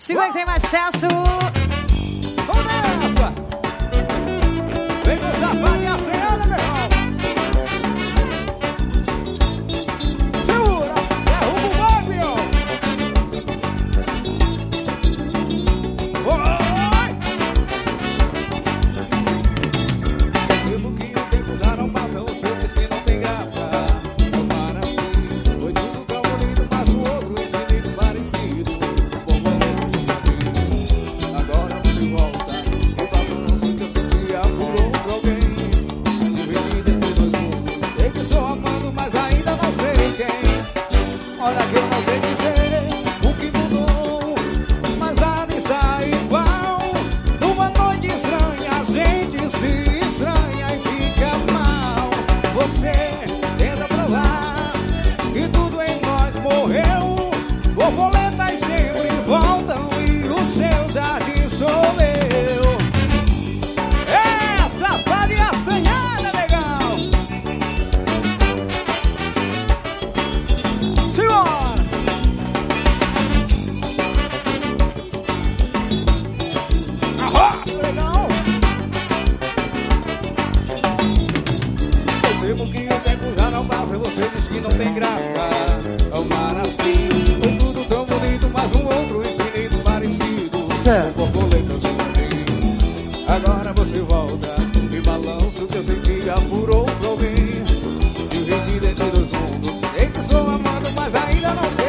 Segura que tem mais sucesso. Vamos nessa! Vem com o safado e a senhora, meu irmão! Segura! Derruba o bagulho! Oi! Pelo que o tempo já não passa, o seu diz que não tem graça. Tomara assim, foi tudo tão bonito, mas o outro infinito parecido. Agora você volta e balanço que eu sentia por outro alguém. Dividido entre dois mundos, sei que sou amado, mas ainda não sei quem. Olha que eu não sei dizer o que mudou, mas nada está igual. Numa noite estranha a gente se estranha e fica mal. Você tenta provar que tudo em nós morreu. Borboletas sempre voltam e o seu jardim sou eu. É, safado e assanhada, legal. Simbora. Arrocha, legal. Percebo que o tempo já não passa, você diz que não tem graça. Amar assim, foi tudo tão bonito, mas um outro infinito parecido. Borboletas do jardim. Agora você volta e balança o que eu sentia por outro alguém. Dividido entre dois mundos, sei que sou amado, mas ainda não sei